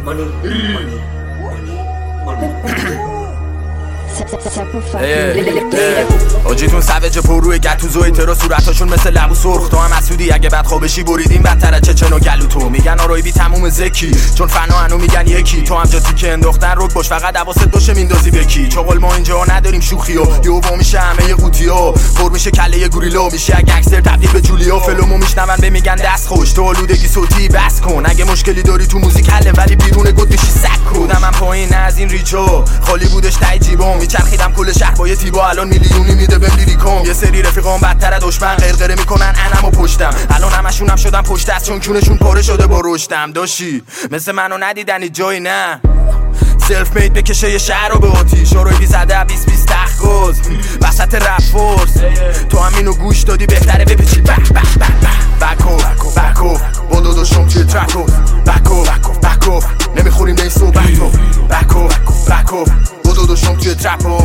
آجیتون سوجه پر روی گتوزو ایترا صورتاشون مثل لبو سرخ. تو هم اسودی اگه بد خوابشی بریدیم بدتره چچن و گلو. تو میگن آرای بی تموم زکی چون فنا هنو میگن یکی. تو هم جاتی که انداختن روک باش فقط حواست باشه میندازی بکی. چغل ما اینجا نداریم شوخی و یهو میشه همه قوطی‌ها پر میشه کله گوریلا. میشه گنگستر تبدیل به جولیا. فلومو میشنون به میگن دست خوش. تو آلودگی صوتی بس کن. اگه مشکلی داری تو موزیک حله ولی بیرون گد میشی سگ کن. بودم من پایین از این ریچو خالی بودش تای جیبم. میچرخیدم کل شهر با یه تیبا الان میلیونی میده بهم لیریکم. یه سری رفیقام بدتر دشمن غرغره میکنن انمو پشتم. الان همشونم شدم پشت دست چون کونشون پاره شده با رشدم. داشی مثل منو ندیدنی جایی نه سلف مید بکشه یه شهر رو به آتیش. آروی بی زده 20 تخگوز وسط رپ فورس. تو هم اینو گوش دادی بهتره بپیچی بکو با داداشم توی ترکو بکو نمیخوریم به این صحبتو. بکو با داداشم توی ترکو.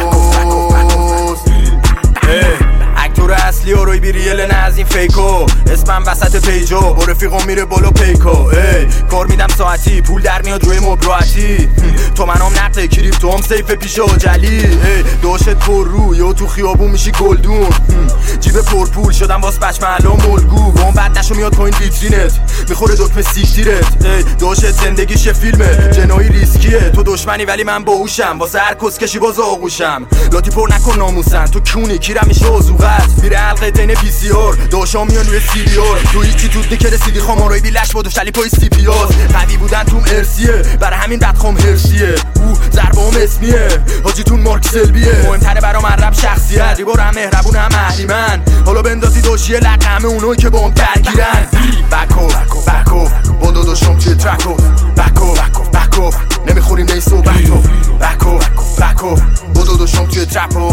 اکتور اصلی آروی بی ریل نه از این فیکو. اسمم وسط پیجو با رفیقم میره بالا پیکو. کار میدم ساعتی پول در میاد روی مبراتی. تو منم نقطه کریپتو هم سیف پیش آجلی. داشت پر رو یا تو خیابون میشی گلدون. جیب پرپول شدم واس بچ محلا ملگو. گم بد نشو میاد پایین ویترینت میخوره دکمه سیکتیرت. داشت زندگیش یه فیلمه جنایی ریسکیه. تو دشمنی ولی من باهوشم واسه هر کسکشی باز آغوشم. لاتی پر نکن ناموسن تو کونی کیرم میشه آزوغت. میره حلقه دین پی سی آر داشا میان روی سی بی آر. تو هیچی تو دیگه رسیدی خامارای بی لش بادو شلی پای سی پی آز. قوی بودن توم ارسیه برای همین بدخوام هرشیه. ضربه هم اسمیه حاجیتون مارک سلبیه. مهمتره برام رپ شخصیت ریبار هم مهربون هم اهریمن. حالا بندازی داشیه لقمه اونایی که با هم درگیرن. بکو با داداشم توی ترکو. بکو نمیخوریم به این صحبتو. بکو با داداشم توی ترکو.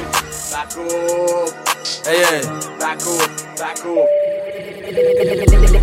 Back up.